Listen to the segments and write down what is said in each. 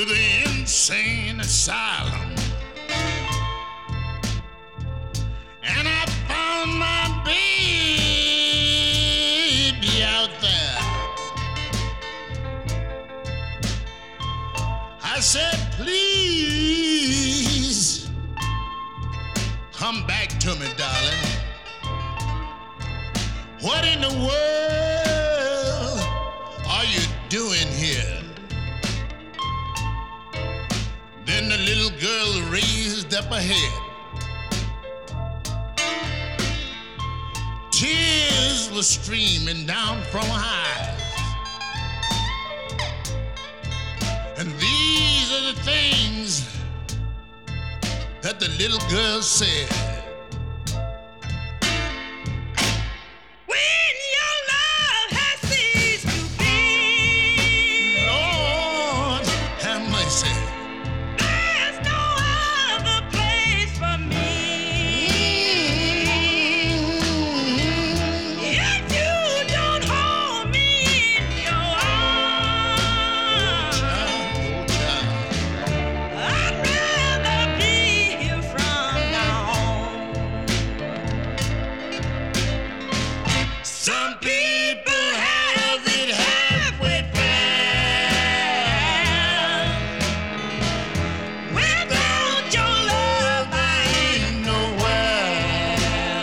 to the insane asylum. And I found my baby out there. I said, please come back to me, darling. What in the world are you doing here? Then the little girl raised up her head. Tears were streaming down from her eyes. And these are the things that the little girl said. When your love has ceased to be, Lord, have mercy. there's no other place for me. If you don't hold me in your arms, I'd rather be here from now on. Some people have it halfway found. Without your love, I ain't nowhere.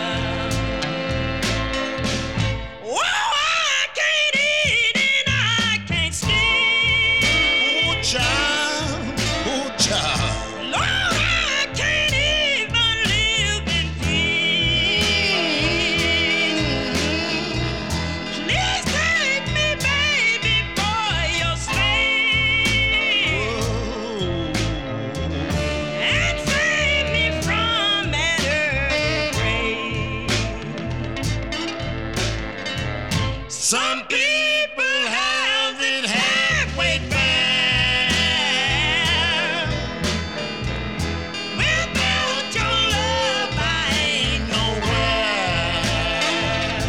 Oh, I can't eat and I can't sleep. Oh, child, oh, child. Lord, I can't even live in peace. Please take me, baby, for your slave, and save me from that earthly grave. Some people have it halfway found. Without your love, I ain't nowhere.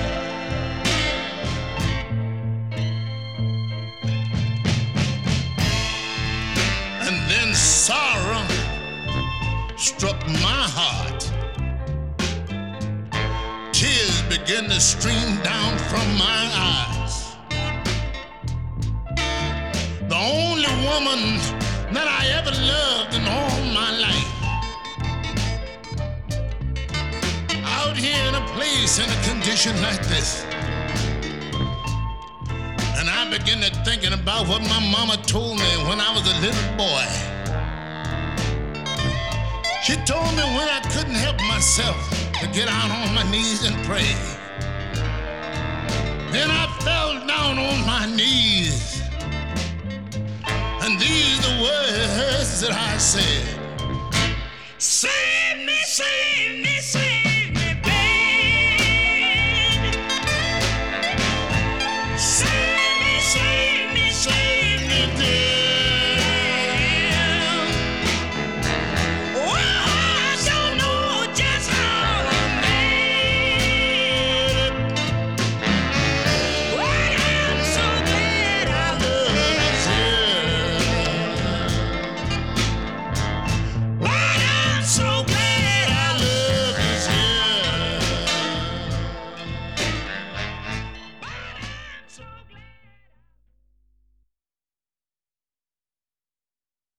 And then sorrow struck my heart. Tears began to stream down from my eyes. The only woman that I ever loved in all my life. Out here in a place, in a condition like this. And I began to thinking about what my mama told me when I was a little boy. She told me when I couldn't help myself to get out on my knees and pray. Then I fell down on my knees. And these are the words that I said. Save